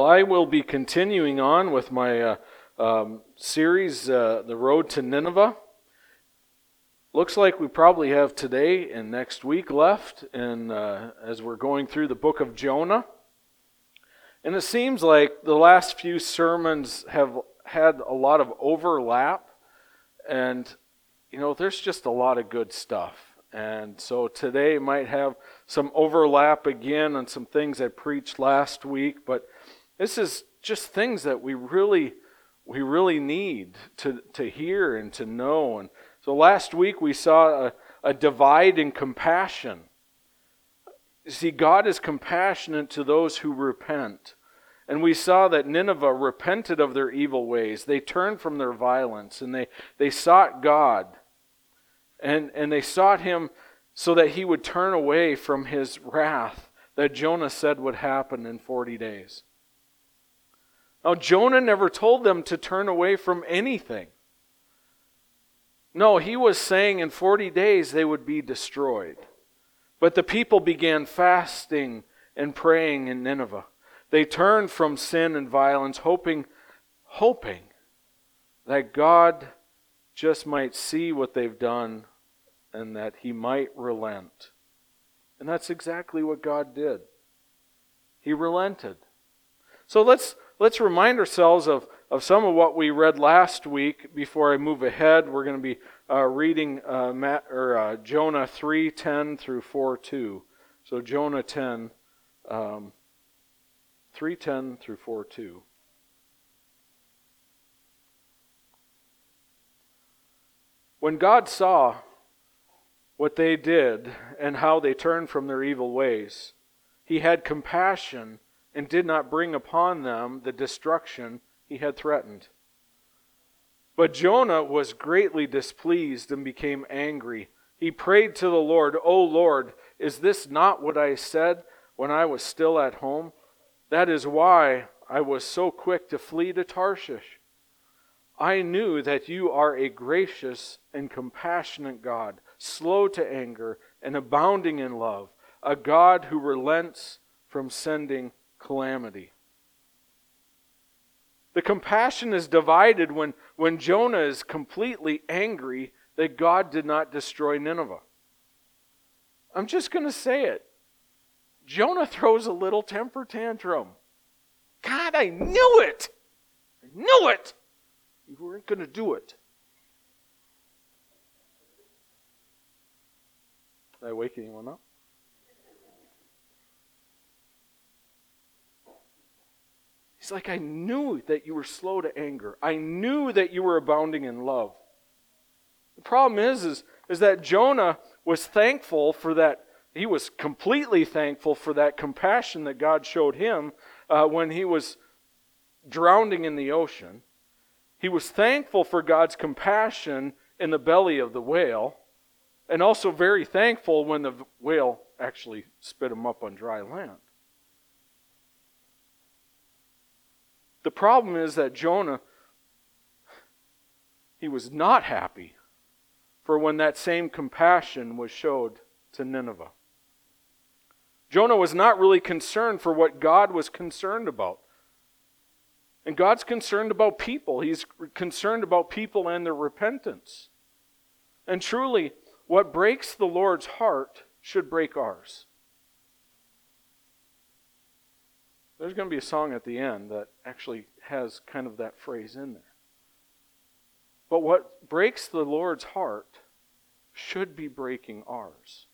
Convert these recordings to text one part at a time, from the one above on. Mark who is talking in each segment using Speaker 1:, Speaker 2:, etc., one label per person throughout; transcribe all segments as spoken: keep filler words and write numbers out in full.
Speaker 1: Well, I will be continuing on with my uh, um, series, uh, The Road to Nineveh. Looks like we probably have today and next week left, and uh, as we're going through the book of Jonah. And it seems like the last few sermons have had a lot of overlap, and you know, there's just a lot of good stuff. And so today might have some overlap again on some things I preached last week, but this is just things that we really we really need to, to hear and to know. And so last week we saw a, a divide in compassion. You see, God is compassionate to those who repent. And we saw that Nineveh repented of their evil ways. They turned from their violence and they, they sought God. And, and they sought Him so that He would turn away from His wrath that Jonah said would happen in forty days. Now, Jonah never told them to turn away from anything. No, he was saying in forty days they would be destroyed. But the people began fasting and praying in Nineveh. They turned from sin and violence, hoping, hoping that God just might see what they've done and that He might relent. And that's exactly what God did. He relented. So let's let's remind ourselves of, of some of what we read last week before I move ahead. We're going to be uh, reading uh, Matt, or, uh, Jonah three ten through four two. So Jonah ten, um, three ten through four two. When God saw what they did and how they turned from their evil ways, He had compassion and did not bring upon them the destruction He had threatened. But Jonah was greatly displeased and became angry. He prayed to the Lord, "O Lord, is this not what I said when I was still at home? That is why I was so quick to flee to Tarshish. I knew that You are a gracious and compassionate God, slow to anger and abounding in love, a God who relents from sending calamity." The compassion is divided when, when Jonah is completely angry that God did not destroy Nineveh. I'm just going to say it. Jonah throws a little temper tantrum. God, I knew it! I knew it! You weren't going to do it. Did I wake anyone up? He's like, I knew that you were slow to anger. I knew that you were abounding in love. The problem is, is, is that Jonah was thankful for that. He was completely thankful for that compassion that God showed him uh, when he was drowning in the ocean. He was thankful for God's compassion in the belly of the whale, and also very thankful when the whale actually spit him up on dry land. The problem is that Jonah, he was not happy for when that same compassion was showed to Nineveh. Jonah was not really concerned for what God was concerned about. And God's concerned about people. He's concerned about people and their repentance. And truly, what breaks the Lord's heart should break ours. There's going to be a song at the end that actually has kind of that phrase in there. But what breaks the Lord's heart should be breaking ours.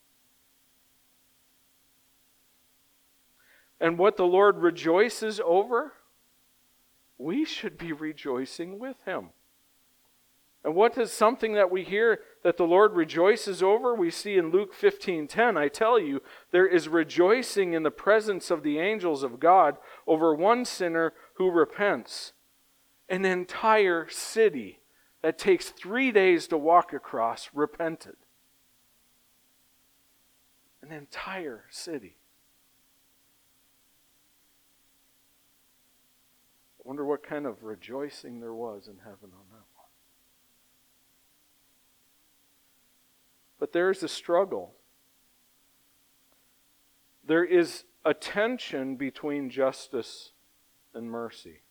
Speaker 1: And what the Lord rejoices over, we should be rejoicing with Him. And what is something that we hear that the Lord rejoices over? We see in Luke fifteen ten, I tell you, there is rejoicing in the presence of the angels of God over one sinner who repents. An entire city that takes three days to walk across repented. An entire city. I wonder what kind of rejoicing there was in heaven on that one. But there is a struggle. There is a tension between justice and mercy.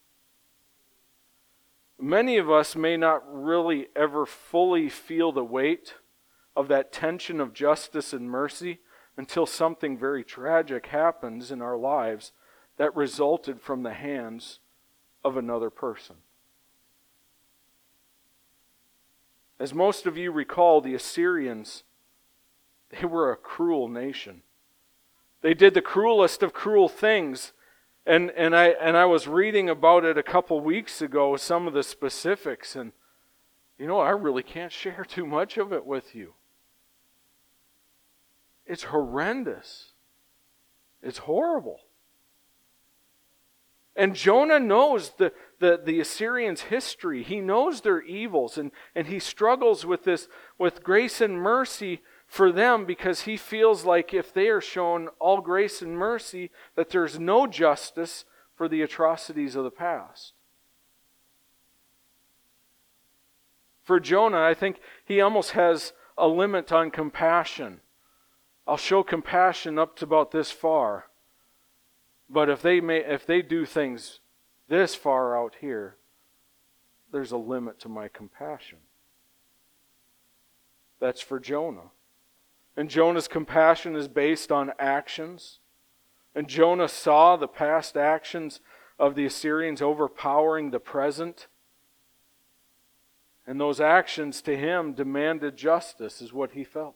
Speaker 1: Many of us may not really ever fully feel the weight of that tension of justice and mercy until something very tragic happens in our lives that resulted from the hands of another person. As most of you recall, the Assyrians, they were a cruel nation. They did the cruelest of cruel things. And and I and I was reading about it a couple weeks ago, some of the specifics, and you know, I really can't share too much of it with you. It's horrendous. It's horrible. And Jonah knows the, the, the Assyrians' history. He knows their evils, and, and he struggles with this, with grace and mercy for them, because he feels like if they are shown all grace and mercy, that there's no justice for the atrocities of the past. For Jonah, I think he almost has a limit on compassion. I'll show compassion up to about this far. But if they may, if they do things this far out here, there's a limit to my compassion. That's for Jonah. And Jonah's compassion is based on actions. And Jonah saw the past actions of the Assyrians overpowering the present. And those actions to him demanded justice, is what he felt.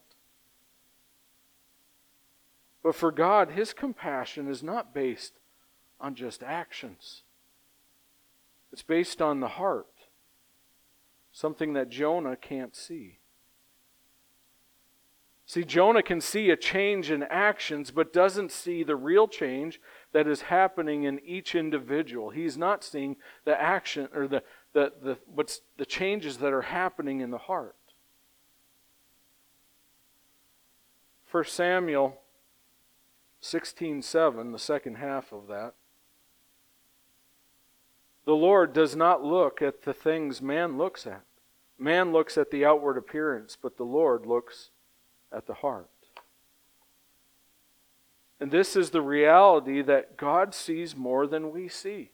Speaker 1: But for God, His compassion is not based on just actions. It's based on the heart. Something that Jonah can't see. See, Jonah can see a change in actions, but doesn't see the real change that is happening in each individual. He's not seeing the action or the the the what's the changes that are happening in the heart. First Samuel sixteen seven, the second half of that. The Lord does not look at the things man looks at. Man looks at the outward appearance, but the Lord looks at the heart. And this is the reality that God sees more than we see.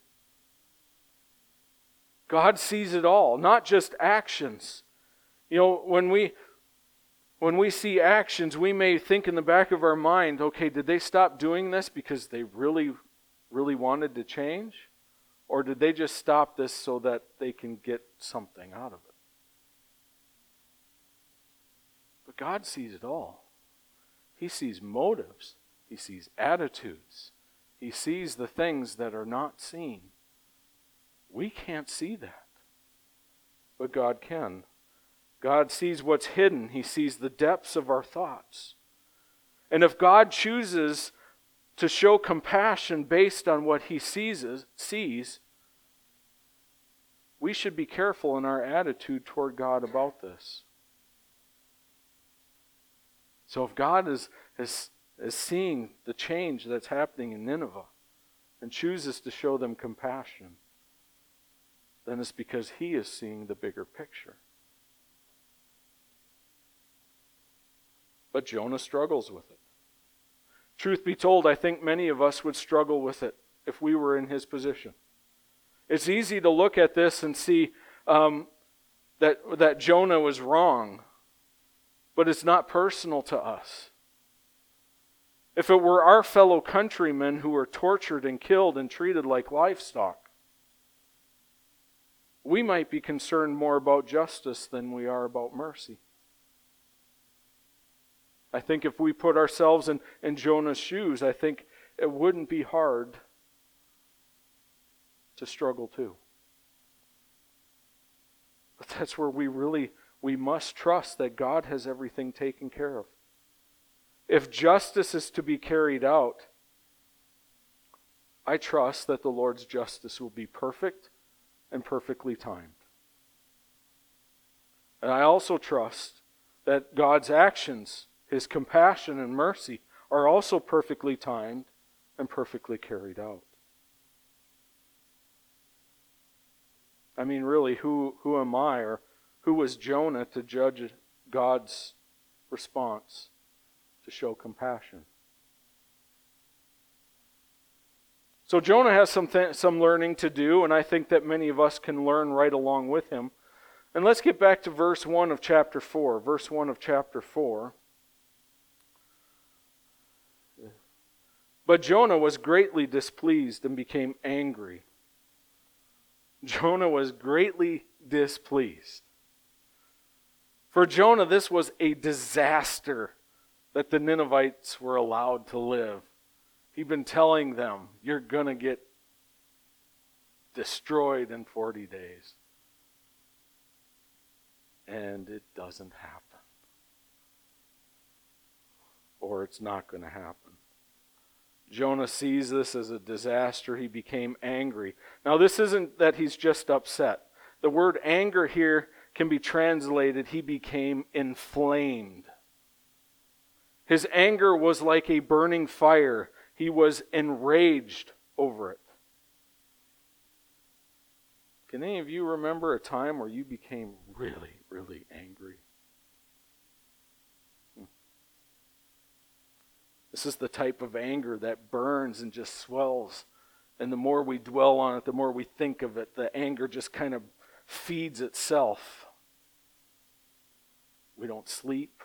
Speaker 1: God sees it all, not just actions. You know, when we when we see actions, we may think in the back of our mind, okay, did they stop doing this because they really, really wanted to change? Or did they just stop this so that they can get something out of it? But God sees it all. He sees motives. He sees attitudes. He sees the things that are not seen. We can't see that. But God can. God sees what's hidden. He sees the depths of our thoughts. And if God chooses to show compassion based on what He sees, sees, we should be careful in our attitude toward God about this. So if God is, is, is seeing the change that's happening in Nineveh and chooses to show them compassion, then it's because He is seeing the bigger picture. But Jonah struggles with it. Truth be told, I think many of us would struggle with it if we were in his position. It's easy to look at this and see um, that, that Jonah was wrong, but it's not personal to us. If it were our fellow countrymen who were tortured and killed and treated like livestock, we might be concerned more about justice than we are about mercy. I think if we put ourselves in, in Jonah's shoes, I think it wouldn't be hard to struggle too. But that's where we really, we must trust that God has everything taken care of. If justice is to be carried out, I trust that the Lord's justice will be perfect and perfectly timed. And I also trust that God's actions, His compassion and mercy, are also perfectly timed and perfectly carried out. I mean, really, who, who am I, or who was Jonah to judge God's response to show compassion? So Jonah has some th- some learning to do, and I think that many of us can learn right along with him. And let's get back to verse one of chapter four. Verse one of chapter four. But Jonah was greatly displeased and became angry. Jonah was greatly displeased. For Jonah, this was a disaster that the Ninevites were allowed to live. He'd been telling them, you're going to get destroyed in forty days. And it doesn't happen. Or it's not going to happen. Jonah sees this as a disaster. He became angry. Now, this isn't that he's just upset. The word anger here can be translated, he became inflamed. His anger was like a burning fire. He was enraged over it. Can any of you remember a time where you became really, really angry? This is the type of anger that burns and just swells. And the more we dwell on it, the more we think of it, the anger just kind of feeds itself. We don't sleep.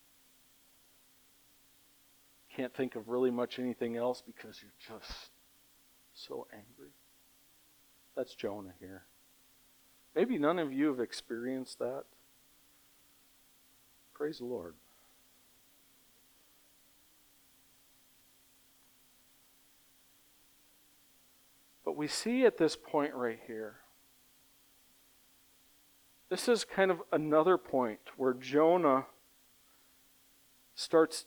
Speaker 1: Can't think of really much anything else because you're just so angry. That's Jonah here. Maybe none of you have experienced that. Praise the Lord. But we see at this point right here, this is kind of another point where Jonah starts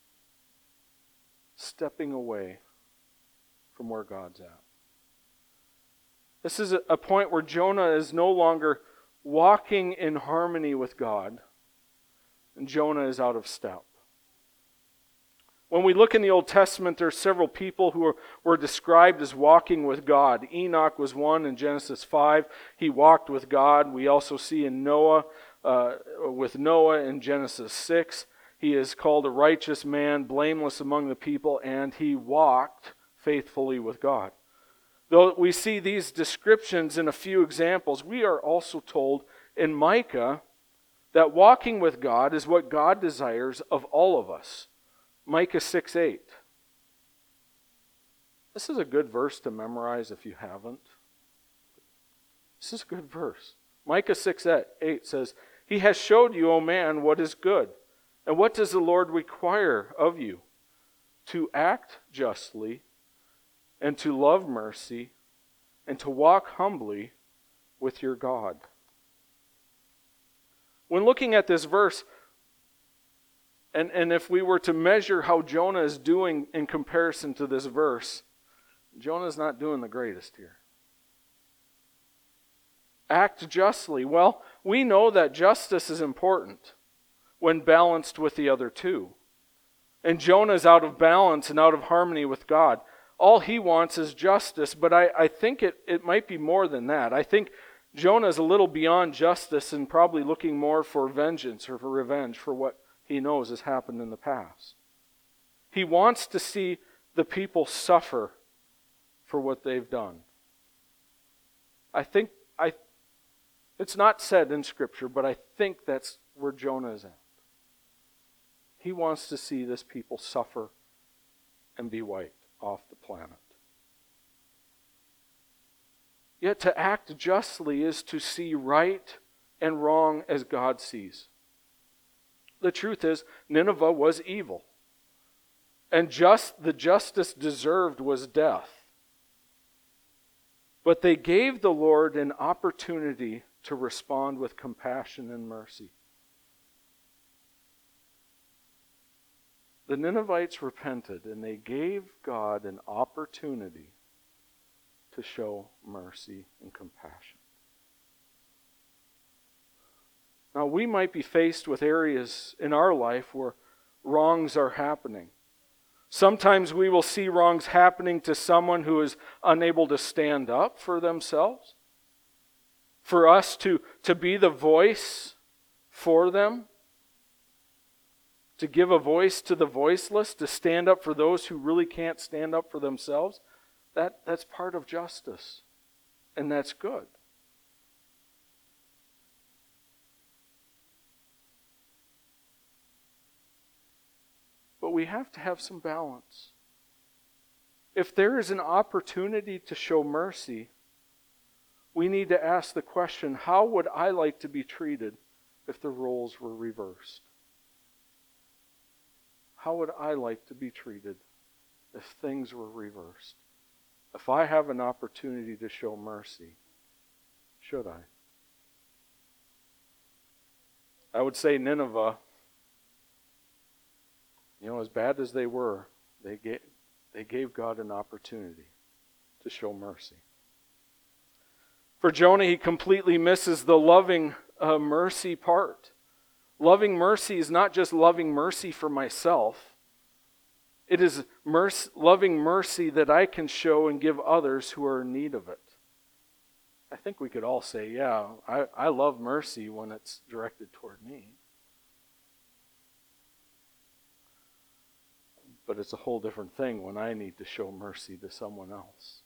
Speaker 1: stepping away from where God's at. This is a point where Jonah is no longer walking in harmony with God, and Jonah is out of step. When we look in the Old Testament, there are several people who are, were described as walking with God. Enoch was one in Genesis five. He walked with God. We also see in Noah, uh, with Noah in Genesis six. He is called a righteous man, blameless among the people, and he walked faithfully with God. Though we see these descriptions in a few examples, we are also told in Micah that walking with God is what God desires of all of us. Micah six eight. This is a good verse to memorize if you haven't. This is a good verse. Micah six eight says, He has showed you, O man, what is good. And what does the Lord require of you? To act justly, and to love mercy, and to walk humbly with your God. When looking at this verse, And, and if we were to measure how Jonah is doing in comparison to this verse, Jonah's not doing the greatest here. Act justly. Well, we know that justice is important when balanced with the other two. And Jonah's out of balance and out of harmony with God. All he wants is justice, but I, I think it, it might be more than that. I think Jonah's a little beyond justice and probably looking more for vengeance or for revenge for what he knows has happened in the past. He wants to see the people suffer for what they've done. I think, I, it's not said in Scripture, but I think that's where Jonah is at. He wants to see this people suffer and be wiped off the planet. Yet to act justly is to see right and wrong as God sees. The truth is, Nineveh was evil. And just the justice deserved was death. But they gave the Lord an opportunity to respond with compassion and mercy. The Ninevites repented, and they gave God an opportunity to show mercy and compassion. Now, we might be faced with areas in our life where wrongs are happening. Sometimes we will see wrongs happening to someone who is unable to stand up for themselves. For us to, to be the voice for them. To give a voice to the voiceless. To stand up for those who really can't stand up for themselves. That, that's part of justice, and that's good. But we have to have some balance. If there is an opportunity to show mercy, we need to ask the question, how would I like to be treated if the roles were reversed? How would I like to be treated if things were reversed? If I have an opportunity to show mercy, should I? I would say Nineveh, you know, as bad as they were, they gave, they gave God an opportunity to show mercy. For Jonah, he completely misses the loving uh, mercy part. Loving mercy is not just loving mercy for myself. It is mercy, loving mercy that I can show and give others who are in need of it. I think we could all say, yeah, I, I love mercy when it's directed toward me. But it's a whole different thing when I need to show mercy to someone else.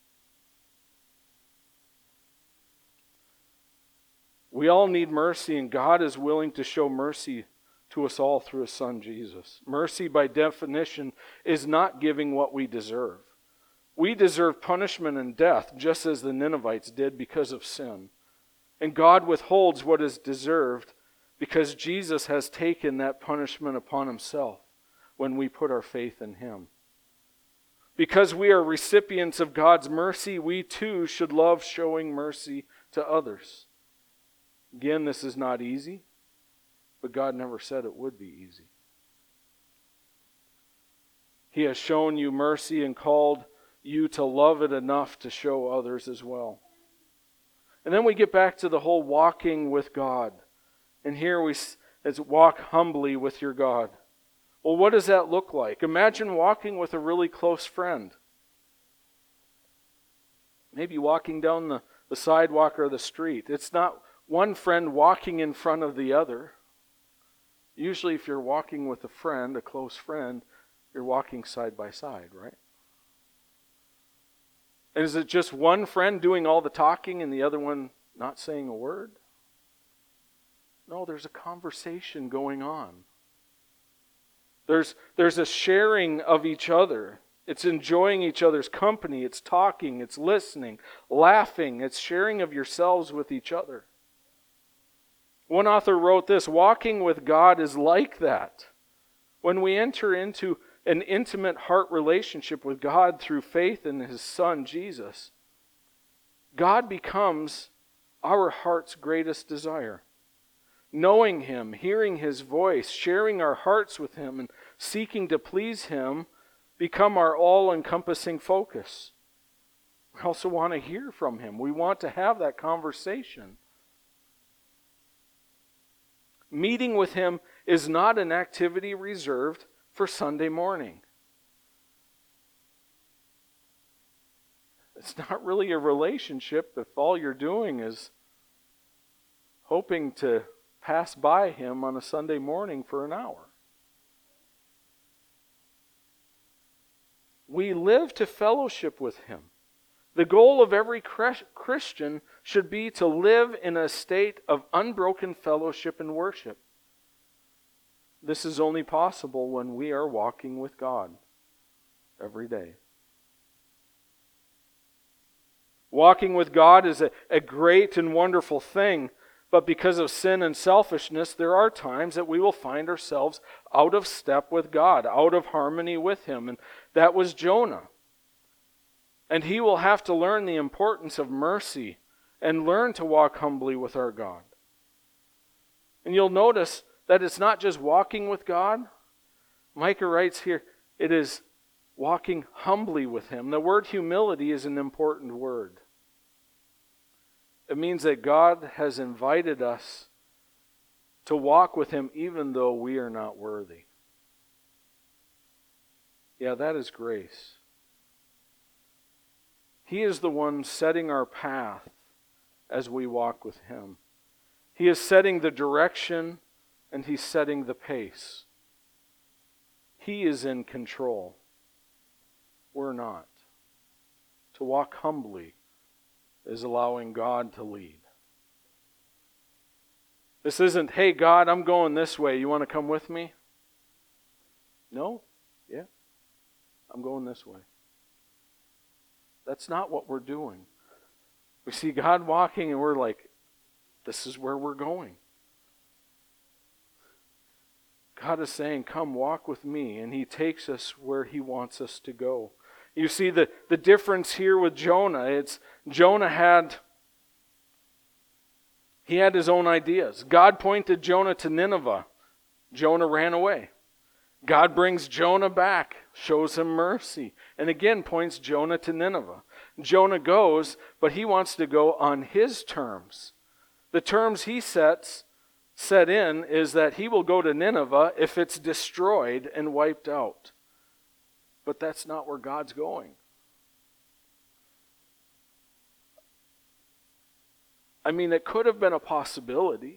Speaker 1: We all need mercy, and God is willing to show mercy to us all through His Son, Jesus. Mercy, by definition, is not giving what we deserve. We deserve punishment and death, just as the Ninevites did because of sin. And God withholds what is deserved because Jesus has taken that punishment upon Himself when we put our faith in Him. Because we are recipients of God's mercy, we too should love showing mercy to others. Again, this is not easy, but God never said it would be easy. He has shown you mercy and called you to love it enough to show others as well. And then we get back to the whole walking with God. And here we it's walk humbly with your God. Well, what does that look like? Imagine walking with a really close friend. Maybe walking down the, the sidewalk or the street. It's not one friend walking in front of the other. Usually if you're walking with a friend, a close friend, you're walking side by side, right? And is it just one friend doing all the talking and the other one not saying a word? No, there's a conversation going on. There's, there's a sharing of each other. It's enjoying each other's company. It's talking. It's listening. Laughing. It's sharing of yourselves with each other. One author wrote this, walking with God is like that. When we enter into an intimate heart relationship with God through faith in His Son, Jesus, God becomes our heart's greatest desire. Knowing Him, hearing His voice, sharing our hearts with Him, and seeking to please Him become our all-encompassing focus. We also want to hear from Him. We want to have that conversation. Meeting with Him is not an activity reserved for Sunday morning. It's not really a relationship if all you're doing is hoping to pass by Him on a Sunday morning for an hour. We live to fellowship with Him. The goal of every Christian should be to live in a state of unbroken fellowship and worship. This is only possible when we are walking with God every day. Walking with God is a, a great and wonderful thing, but because of sin and selfishness, there are times that we will find ourselves out of step with God, out of harmony with Him. And that was Jonah. And he will have to learn the importance of mercy and learn to walk humbly with our God. And you'll notice that it's not just walking with God. Micah writes here, it is walking humbly with Him. The word humility is an important word. It means that God has invited us to walk with Him even though we are not worthy. Yeah, that is grace. He is the one setting our path as we walk with Him. He is setting the direction and He's setting the pace. He is in control. We're not. To walk humbly is allowing God to lead. This isn't, hey God, I'm going this way. You want to come with me? No? Yeah. I'm going this way. That's not what we're doing. We see God walking and we're like, this is where we're going. God is saying, come walk with me, and He takes us where He wants us to go. You see the, the difference here with Jonah. It's Jonah had he had his own ideas. God pointed Jonah to Nineveh. Jonah ran away. God brings Jonah back, shows him mercy, and again points Jonah to Nineveh. Jonah goes, but he wants to go on his terms. The terms he sets set in is that he will go to Nineveh if it's destroyed and wiped out. But that's not where God's going. I mean, it could have been a possibility,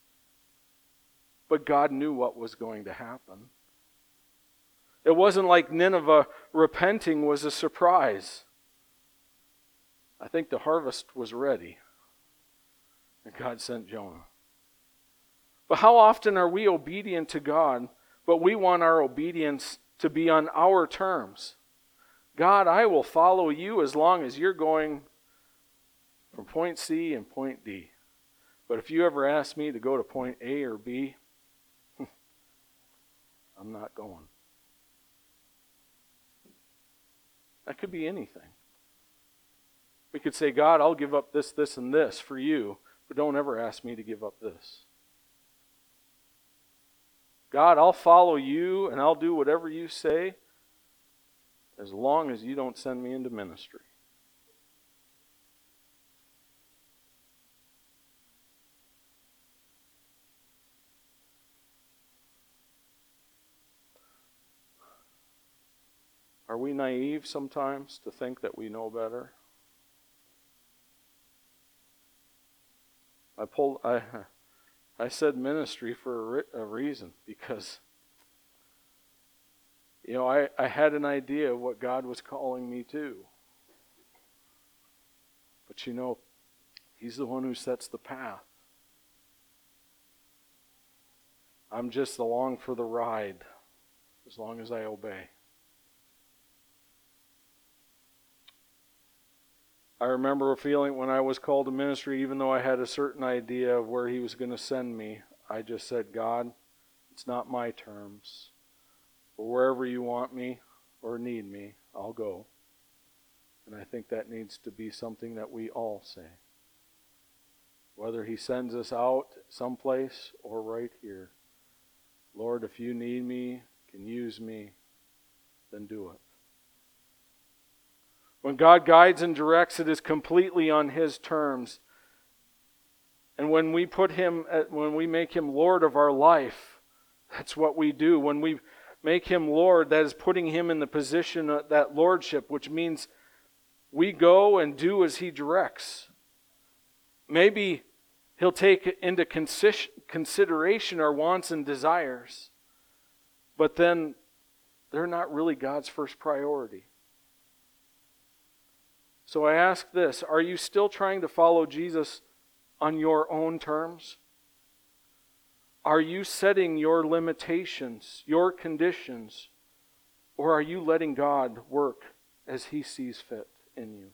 Speaker 1: but God knew what was going to happen. It wasn't like Nineveh repenting was a surprise. I think the harvest was ready, and God sent Jonah. But how often are we obedient to God, but we want our obedience to be on our terms? God, I will follow you as long as you're going from point C and point D. But if you ever ask me to go to point A or B, I'm not going. That could be anything. We could say, God, I'll give up this, this, and this for you, but don't ever ask me to give up this. God, I'll follow you and I'll do whatever you say as long as you don't send me into ministry. Are we naive sometimes to think that we know better? I pulled, I, I said ministry for a, a reason, because, you know, I, I had an idea of what God was calling me to. But you know, He's the one who sets the path. I'm just along for the ride, as long as I obey. I remember a feeling when I was called to ministry, even though I had a certain idea of where He was going to send me, I just said, God, it's not my terms. But wherever you want me or need me, I'll go. And I think that needs to be something that we all say. Whether He sends us out someplace or right here. Lord, if you need me, can use me, then do it. When God guides and directs, it is completely on His terms. And when we put Him, when we make Him Lord of our life, that's what we do. When we make Him Lord, that is putting Him in the position of that lordship, which means we go and do as He directs. Maybe He'll take into consideration our wants and desires, but then they're not really God's first priority. So I ask this, are you still trying to follow Jesus on your own terms? Are you setting your limitations, your conditions, or are you letting God work as He sees fit in you?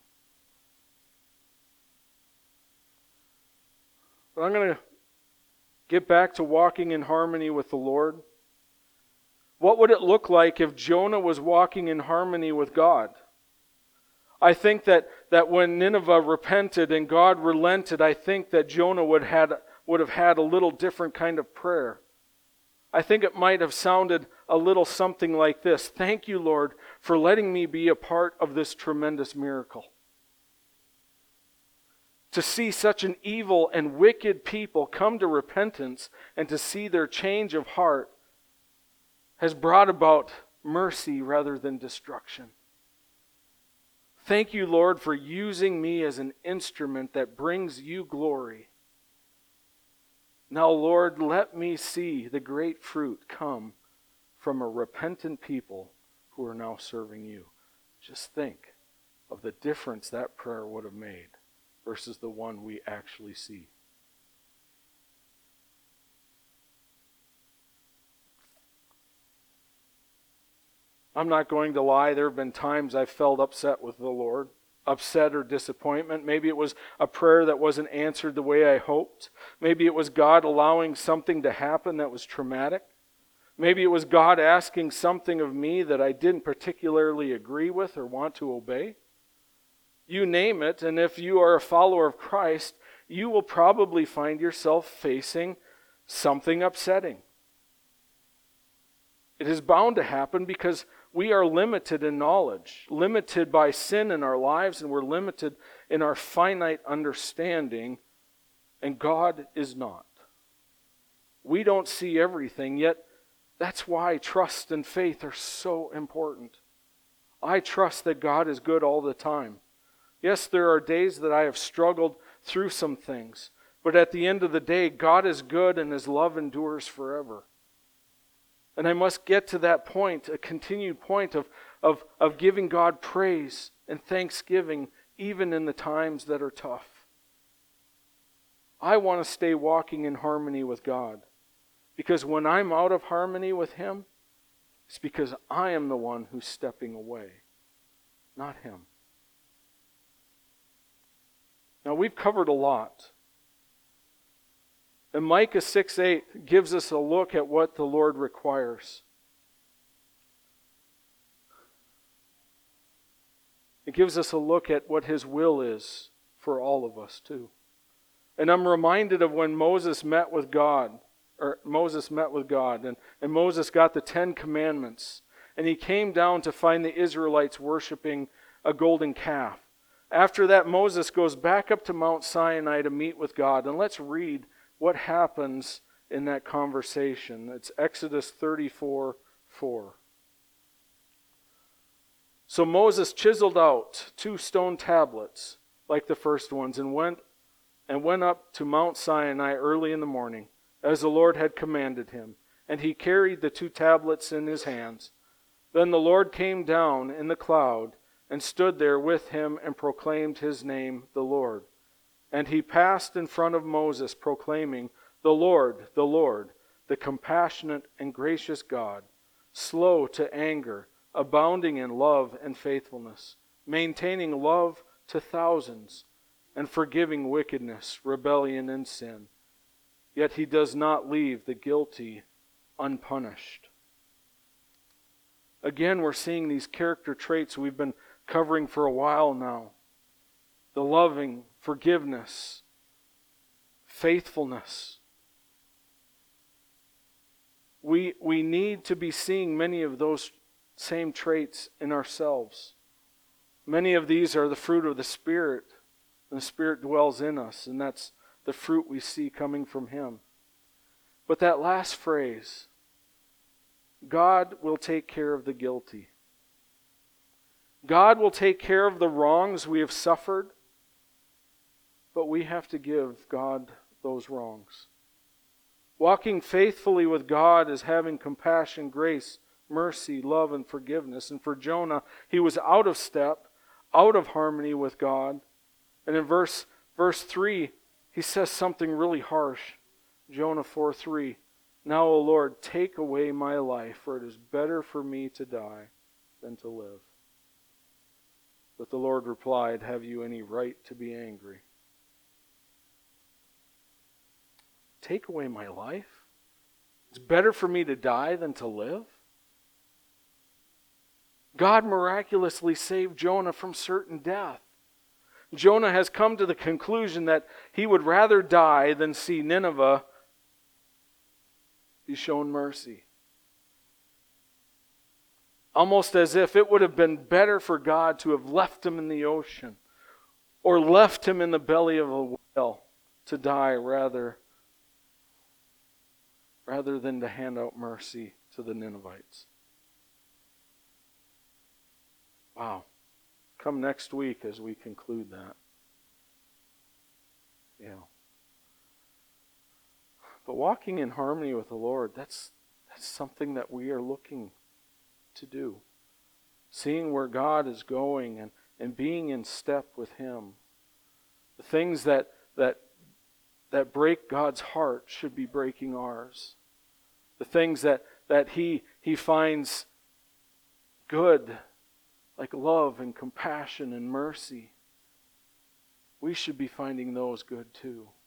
Speaker 1: But I'm going to get back to walking in harmony with the Lord. What would it look like if Jonah was walking in harmony with God? I think that, that when Nineveh repented and God relented, I think that Jonah would, had, would have had a little different kind of prayer. I think it might have sounded a little something like this. Thank you, Lord, for letting me be a part of this tremendous miracle. To see such an evil and wicked people come to repentance and to see their change of heart has brought about mercy rather than destruction. Thank you, Lord, for using me as an instrument that brings you glory. Now, Lord, let me see the great fruit come from a repentant people who are now serving you. Just think, of the difference that prayer would have made versus the one we actually see. I'm not going to lie, there have been times I've felt upset with the Lord. Upset or disappointment. Maybe it was a prayer that wasn't answered the way I hoped. Maybe it was God allowing something to happen that was traumatic. Maybe it was God asking something of me that I didn't particularly agree with or want to obey. You name it, and if you are a follower of Christ, you will probably find yourself facing something upsetting. It is bound to happen because we are limited in knowledge, limited by sin in our lives, and we're limited in our finite understanding, and God is not. We don't see everything, yet that's why trust and faith are so important. I trust that God is good all the time. Yes, there are days that I have struggled through some things, but at the end of the day, God is good and His love endures forever. And I must get to that point, a continued point of, of, of giving God praise and thanksgiving even in the times that are tough. I want to stay walking in harmony with God. Because when I'm out of harmony with Him, it's because I am the one who's stepping away, not Him. Now we've covered a lot. And Micah six eight gives us a look at what the Lord requires. It gives us a look at what His will is for all of us too. And I'm reminded of when Moses met with God, or Moses met with God, and, and Moses got the Ten Commandments, and he came down to find the Israelites worshiping a golden calf. After that, Moses goes back up to Mount Sinai to meet with God, and let's read what happens in that conversation. It's Exodus thirty-four four. So Moses chiseled out two stone tablets like the first ones and went and went up to Mount Sinai early in the morning, as the Lord had commanded him. And he carried the two tablets in his hands. Then the Lord came down in the cloud and stood there with him and proclaimed his name, the Lord. And he passed in front of Moses, proclaiming, "The Lord, the Lord, the compassionate and gracious God, slow to anger, abounding in love and faithfulness, maintaining love to thousands, and forgiving wickedness, rebellion, and sin. Yet He does not leave the guilty unpunished." Again, we're seeing these character traits we've been covering for a while now. The loving, forgiveness, faithfulness. We, we need to be seeing many of those same traits in ourselves. Many of these are the fruit of the Spirit, and the Spirit dwells in us, and that's the fruit we see coming from Him. But that last phrase, God will take care of the guilty. God will take care of the wrongs we have suffered, but we have to give God those wrongs. Walking faithfully with God is having compassion, grace, mercy, love, and forgiveness. And for Jonah, he was out of step, out of harmony with God. And in verse, verse three, he says something really harsh. Jonah four three. "Now, O Lord, take away my life, for it is better for me to die than to live." But the Lord replied, "Have you any right to be angry? Take away my life? It's better for me to die than to live?" God miraculously saved Jonah from certain death. Jonah has come to the conclusion that he would rather die than see Nineveh be shown mercy. Almost as if it would have been better for God to have left him in the ocean or left him in the belly of a whale to die rather, rather than to hand out mercy to the Ninevites. Wow. Come next week as we conclude that. Yeah. But walking in harmony with the Lord, that's that's something that we are looking to do. Seeing where God is going and, and being in step with Him. The things that that that break God's heart should be breaking ours. The things that, that He He finds good, like love and compassion and mercy, we should be finding those good too.